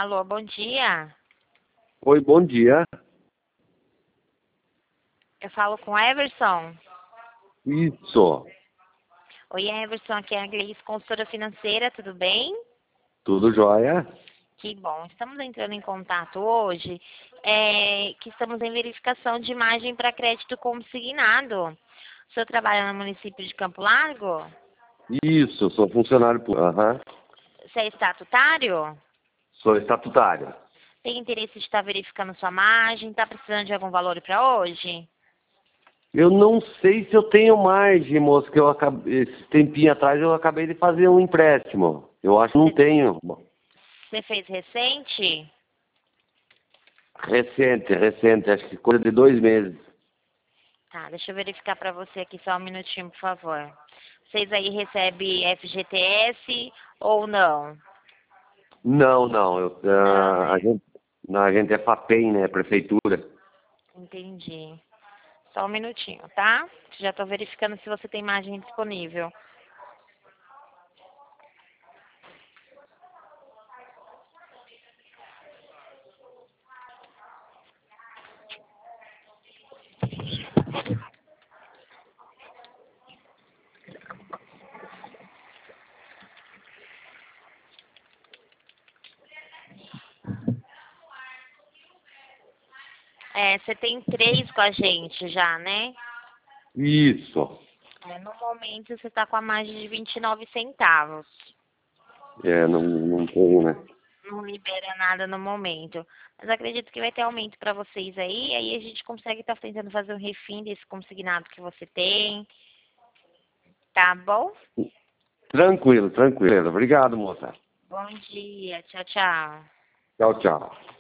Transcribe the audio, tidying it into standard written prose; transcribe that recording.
Alô, bom dia. Oi, bom dia. Eu falo com Everson. Isso, Oi, Everson, aqui é a Gleice, consultora financeira, tudo bem? tudo jóia? Que bom. Estamos entrando em contato hoje, que estamos em verificação de imagem para crédito consignado. O senhor trabalha no município de Campo Largo? Isso, sou funcionário público. Aham. Você é estatutário? Sou estatutário. Tem interesse de estar verificando sua margem? Está precisando de algum valor para hoje? Eu não sei se eu tenho margem, moço, que esse tempinho atrás eu acabei de fazer um empréstimo. Eu acho que não tenho. Bom, Você fez recente? recente, acho que coisa de 2 meses. Tá, deixa eu verificar para você aqui só um minutinho, por favor. Vocês aí recebem FGTS ou não? Não, não, Não, a né? gente, não, a gente é FAPEM, né, prefeitura. Entendi. Só um minutinho, tá? Já estou verificando se você tem imagem disponível. Você tem 3 com a gente já, né? Isso, No momento você está com a margem de 29 centavos. não tenho, né. Não libera nada no momento. Mas acredito que vai ter aumento para vocês aí a gente consegue estar tentando fazer um refim desse consignado que você tem. Tá bom? Tranquilo, tranquilo. Obrigado, moça. Bom dia. Tchau, tchau. Tchau, tchau.